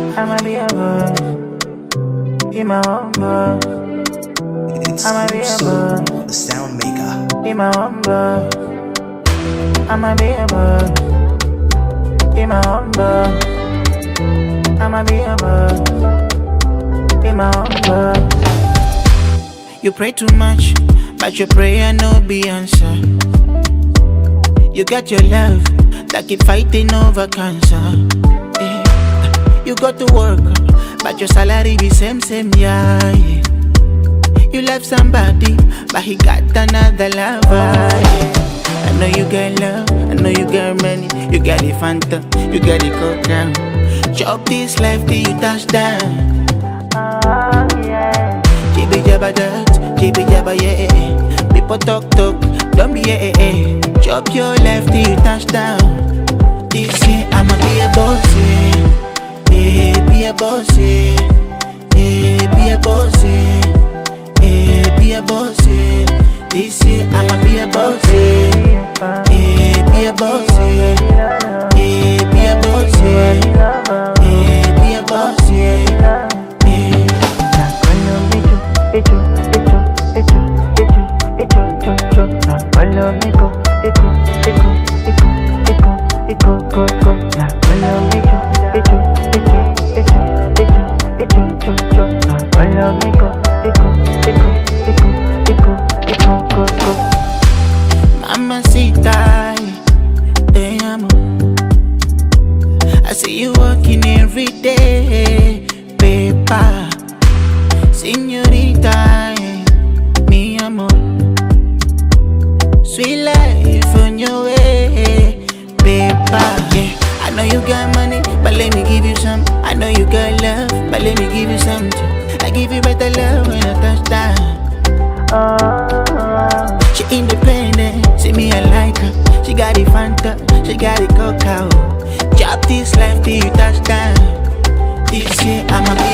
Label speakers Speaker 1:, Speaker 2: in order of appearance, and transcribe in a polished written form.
Speaker 1: I'ma be a boss. Be my own boss.
Speaker 2: It's
Speaker 1: I'ma be a
Speaker 2: Soul,
Speaker 1: boss.
Speaker 2: the sound maker.
Speaker 1: Be my own boss. I'ma be a boss. Be my own boss. I'ma be a boss. Be my own boss. You pray too much, but your prayer no be answer. You got your love, like you fighting over cancer. Yeah. You got to work, but your salary be same, yeah, yeah. You love somebody, but he got another lover, yeah. I know you got love, I know you got money. You got the Fanta, you got the Coke. Chop this life till you touch down. Yeah. Jibby jabba dot, jibby jabba yeah. People talk, don't be yeah. Chop your life till you touch down. This year I'ma be a boss, yeah. Yeah, be a boss, yeah. Yeah, be a boss, yeah. Yeah, be a boss, yeah. This year I'ma be a boss, yeah. Yeah, be a boss, yeah. Yeah, be a boss, yeah. Yeah, be a boss, yeah. Mamacita, te amo. I see you working every day, paper. Señorita, mi amor. Sweet life on your way, paper. Yeah, I know you got money, but let me give you some. I know you got love, but let me give you some too. I give you better love when I touch down. She independent, see me I like her. She got it Fanta, she got it Coca. Chop this life till you touch down. This year I'ma be